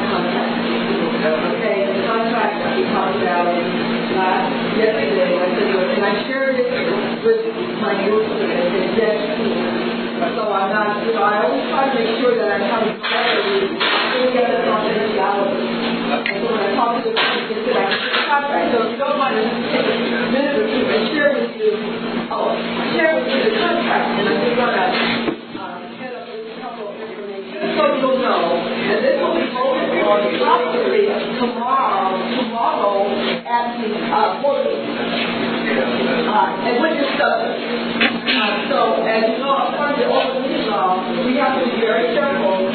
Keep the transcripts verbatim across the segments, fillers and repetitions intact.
contract. Okay, the contract that we talked about last yesterday, I said, can I share this with my group? And they said, yes, please. So I'm not, you know, I always try to make sure that I'm having clarity to get the confidentiality. And so when I talk to the people, they said, I can the contract. So if you don't mind, I'll just take a minute or two and share with you, oh, share with you the contract. And I'm just going to uh, head up with a couple of information. So you'll know, and this will be focused on possibly tomorrow, tomorrow at the uh, board meeting. Uh, and which is the, uh, so as you know, as part of the open meeting law, we have to be very careful.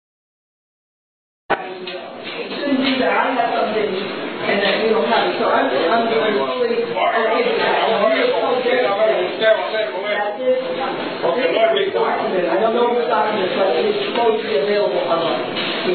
Shouldn't do that. I have something, and then we don't have it. So I'm, I'm going to fully okay with that. I'm really so very that this, this document, I don't know which document, but it's supposed to be available online.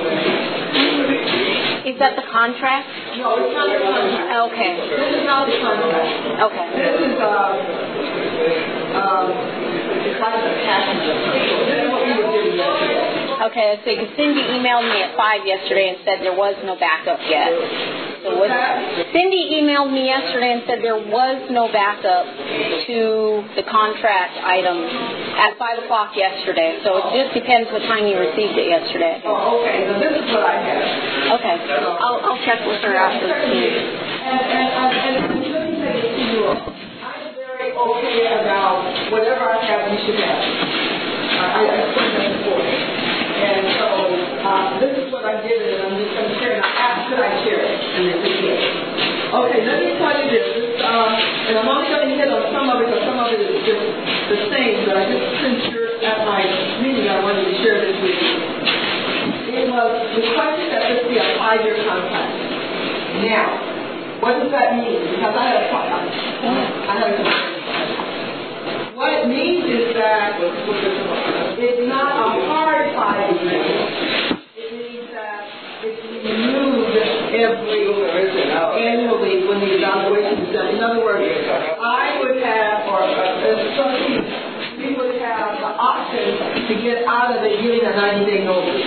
Is that the contract? No, it's not the contract. Okay. This is not the contract. Okay. This is, uh, um, it's like a package. This is what we were given yesterday. Okay, so Cindy emailed me at five yesterday and said there was no backup yet. So what, Cindy emailed me yesterday and said there was no backup to the contract item at five o'clock yesterday. So it just depends what time you received it yesterday. Oh, okay. So this is what I have. Okay. I'll, I'll check with her after the meeting. And, and, and, and let me say this to you all. I'm very okay about whatever I have, you should have. I, I put that before. And so um, this is what I did, and I'm just going to share it. I asked could I share it, and they said yes. Okay, let me tell you this. this um, and I'm only going to hit on some of it, because some of it is just the same, but I just, since you're at my meeting, I wanted to share this with you. It was requested that this be a five-year contract. Now, what does that mean? Because I have a I have a What it means is that it's not a hard five years. It means that it's renewed every annually when the evaluation is done. In other words, I would have, or as trustees, we would have the option to get out of it giving a ninety-day notice.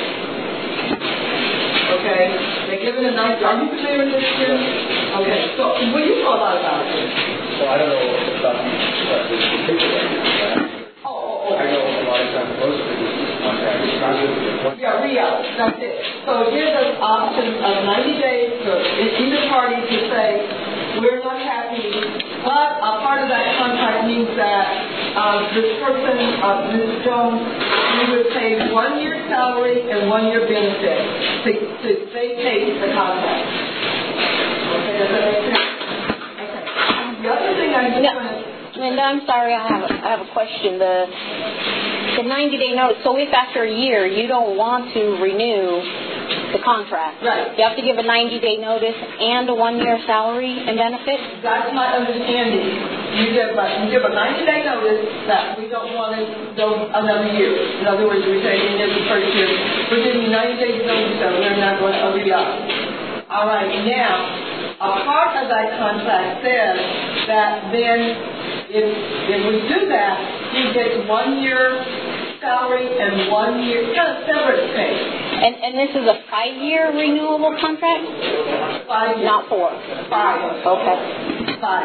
Okay? They're giving a ninety. Are you familiar with this, Jim? Okay. So, well, you know a lot about it. Well, I don't know about this particular. Oh, oh, oh. I know a lot of times most of it is contracts. Yeah, re-out. That's it. So it gives us options of ninety days for either party to say, we're not happy, but a part of that contract means that um, this person, uh, Missus Jones, we would pay one year's salary and one year benefit to, to vacate the contract. Okay, does that make sense? Okay. The other thing I just No. want to... Linda, I'm sorry, I have a, I have a question. The the ninety-day notice, so if after a year you don't want to renew the contract, Right. you have to give a ninety-day notice and a one-year salary and benefits? That's my understanding. You give a, you give a ninety-day notice that we don't want to go another year. In other words, we're saying in the first year, we're giving you ninety days notice that we're not going to re-up. All right, now, a part of that contract says that then if, if we do that, he gets one year salary and one year, kind of severance pay. And and this is a five-year renewable contract? Five years. Not four. Five. Okay. Five.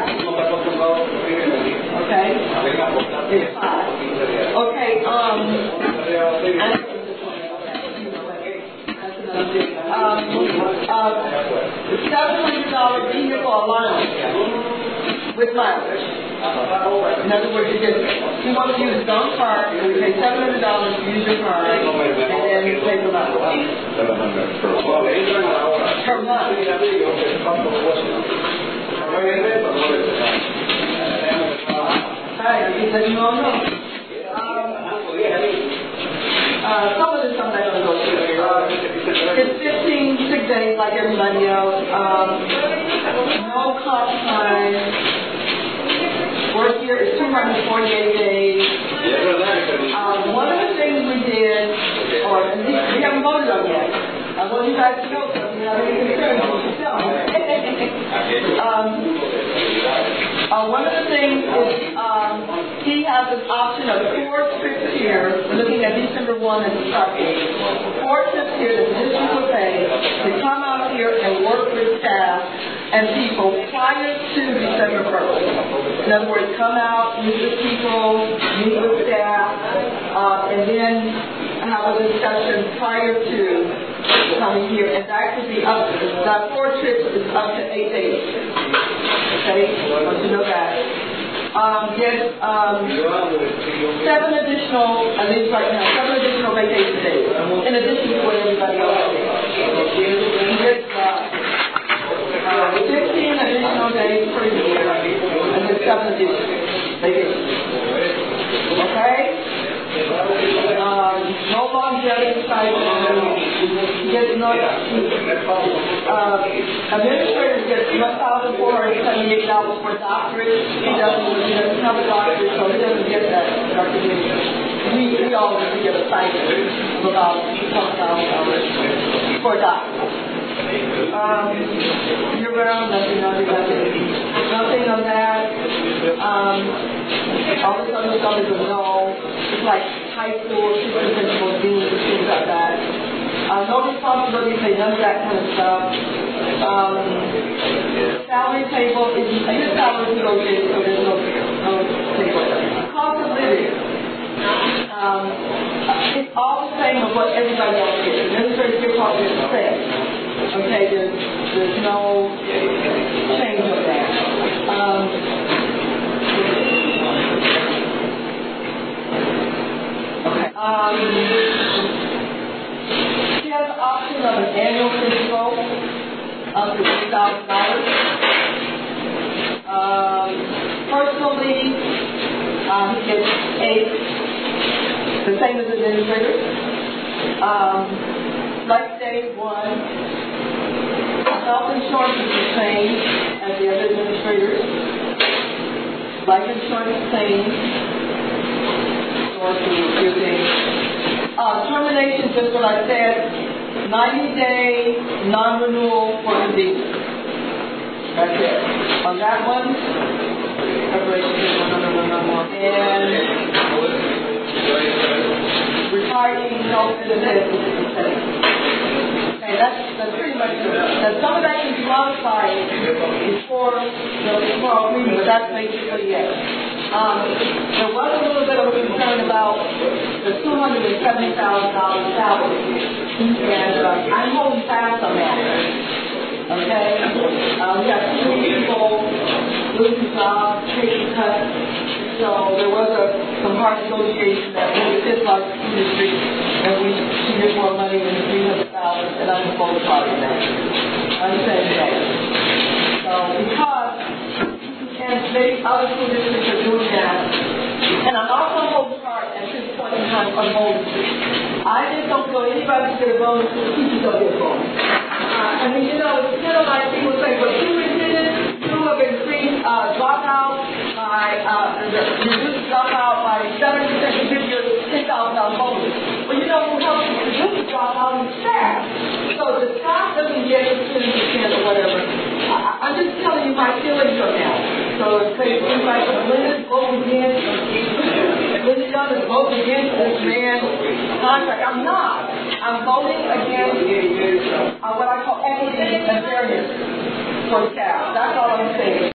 Okay? It's five. Okay, um, um, uh, seven hundred dollars vehicle allowance with mileage. In other words, you get, you want to use his own car, and we pay seven hundred dollars to use your car, and then you pay the mileage. Per month. Hi, you said you don't know. Um, uh, some of this I'm not going to go through. Uh, it's fifteen sick days like everybody else. Um, no comp time. Work year is two hundred forty-eight days. Um, one of the things we did, or at least we haven't voted on yet. I want you guys to know something. I mean, it's um, uh, one of the things is um, he has have the option of four trips here, we're looking at December first as a start date. Four trips here that the district will pay to come out here and work with staff and people prior to December first. In other words, come out, meet with people, meet with staff, uh, and then have a discussion prior to coming here, and that could be up, that four trips is up to eight days. Okay, I want you to know that. Um, get, um, seven additional, at least right now, seven additional vacation days, in addition to what everybody else gets. Get, uh, uh, fifteen additional days per year, and then seven additional vacation. Okay? Um, no longevity stipend. Get no, uh, administrators get one thousand four hundred seventy-eight dollars for doctorate. He doesn't, he doesn't have a doctorate, so he doesn't get that. We, we all need to get a stipend of about one thousand dollars for a doctorate. Um, year round, nothing, nothing, nothing. Nothing on that. Um, all this other stuff is a no. It's like high school, assistant principal, deans, things like that. Uh, no responsibility pay, none of that kind of stuff. Um, salary table is, his salary is negotiated, so there's no, no table. Cost of living. Um, it's all the same of what everybody else gets. Administrators get probably the same. Okay, there's, there's no change of that. Um, okay. Um, she has the option of an annual physical up to three thousand dollars. Um, personally, um, he gets eight, the same as administrators. Um, life day one. Health insurance is the same as the other administrators. Life insurance is the same. Or to your thing. Uh, termination, just what I said, ninety day non-renewal for the deed. That's it. On that one, preparation, no, no, no, no, no. And retiring health benefits is the same. Okay, that's, that's pretty much it. Now, some of that can be modified before the tomorrow meeting, but that's basically it. Um, there was a little bit of a concern about the two hundred seventy thousand dollars salary, and uh, I'm holding fast on that. Okay? Uh, we have two people losing jobs, taking cuts, so there was a, some hard negotiation that we did like the industry, and we should get more money than three hundred thousand dollars, and I'm a full part of that. I'm saying that. So, because and maybe other school districts are doing that. And I'm also holding hard at this point in time on bonuses. I just don't feel anybody should get a bonus, teachers don't get a bonus. Uh, I mean, you know, it's kind of like people say, well, you did it, you have increased uh, dropout by, uh, reduced dropout by seven percent to give you a ten thousand dollars bonus. Well, you know who helps you reduce the dropout is staff. So the staff doesn't get the ten percent or whatever. I, I'm just telling you my feelings on that. So it's like, like Linda's vote against, Linda Dunn is voting against this man's contract. I'm not. I'm voting against uh, what I call equity and fairness for staff. That's all I'm saying.